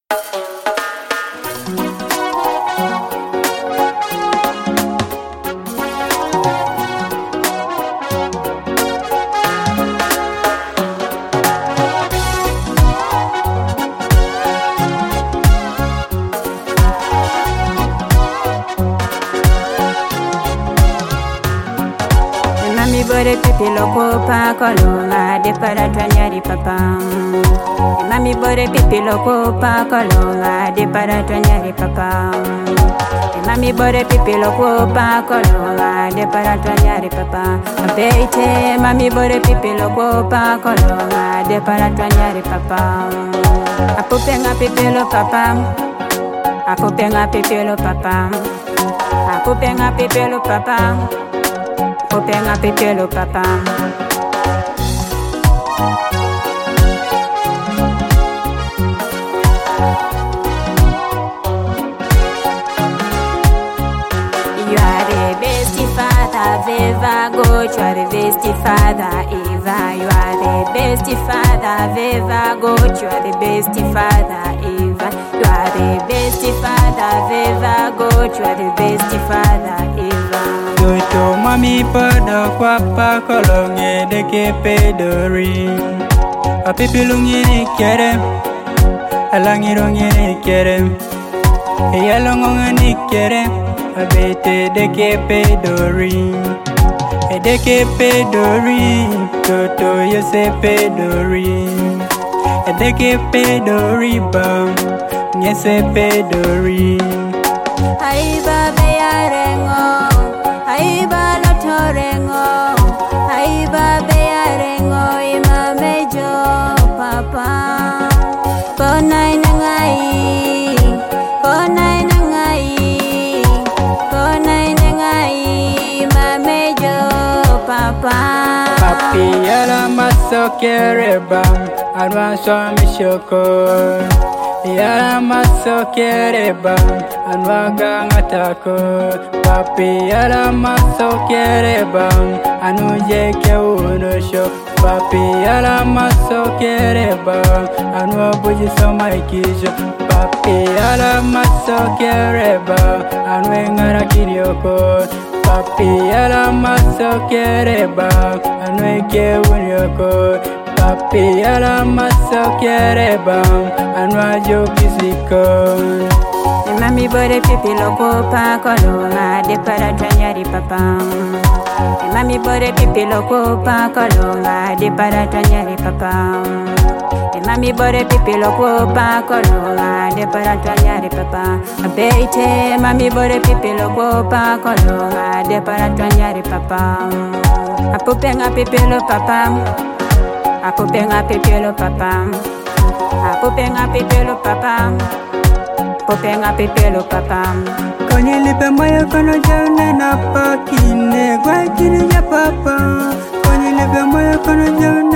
Mami bore pipi loko pa kolonga de para twanyari papa. Mami bore pipi loko pa kolonga de para twanyari papa. Mami bore pipi loko pa kolonga de para twanyari papa. Beite mami bore pipi loko pa kolonga de para twanyari papa. Apupenga pipilo papa. Apupenga pipilo papa. Apupenga pipilo papa. Apupenga pipilo papa. You are the best father I've ever got. You are the best father ever. You are the best father I've ever got. You are the best father ever. You are the best father I've ever got. You are the best father ever. Toto mami pada kwapa kolonge deke pedori. Apipi lungi ni kere, alangi rungi ni kere, eyalongonga ni kere, abete deke pedori. Deke pedori, toto yose pedori. Deke pedori bam, yese pedori. Ai babe yarengo, ai balo torengo, ai babe yarengo imamejo papa. Konai nangai, konai nangai, konai nangai imamejo papa. Papi yala maso kereba, anwa swami shoko. Yala maso kereba, anwa gangatako. Papi yala maso kereba, anu jeke unosho. Papi yala maso kereba, anu buji somaikisho. Papi yala maso kereba, anu engara kirioko. Papi yala maso kereba, anu eke unyoko. Papi yala maso kereba, anu ajo kisiko. Mami bore pipi loko pa kolonga de para twanyari papa. Mami bore pipi loko pa kolonga de para twanyari papa. Mami bore pipi loko pa kolonga de para twanyari papa. Beite mami bore pipi loko pa kolonga de para twanyari papa. Apupenga pipilo papa. Apupenga pipilo papa. Apupenga pipilo papa. Apupenga pipilo papa. Kwenye lipe moyo kono jaune na pakine, kwa kini ya papa. Kwenye lipe moyo kono jaune